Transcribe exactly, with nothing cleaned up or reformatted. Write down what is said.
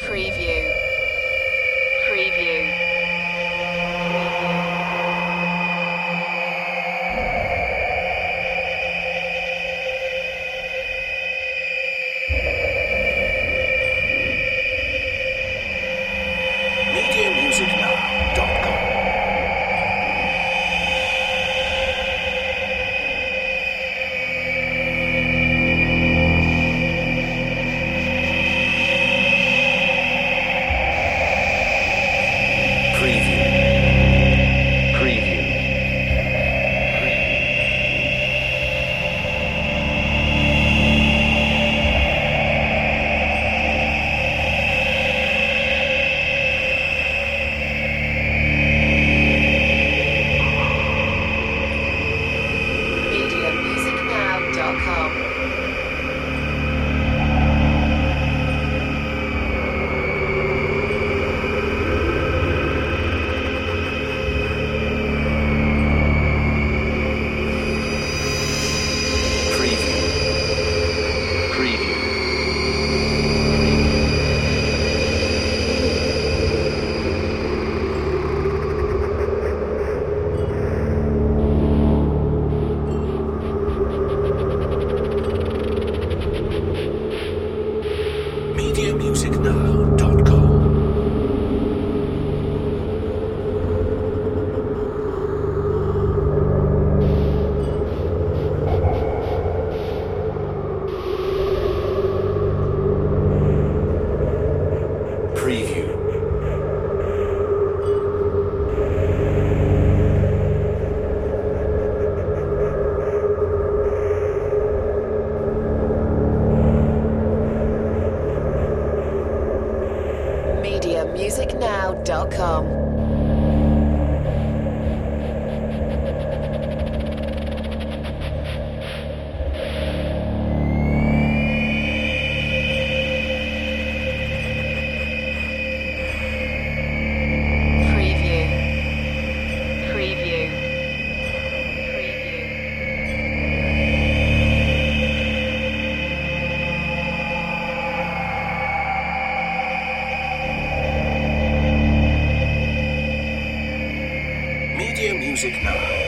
Preview. Preview. media music now dot com media music now dot com. Preview. Preview. media music now dot com Preview. media music now dot com. Preview. Preview. Preview. media music now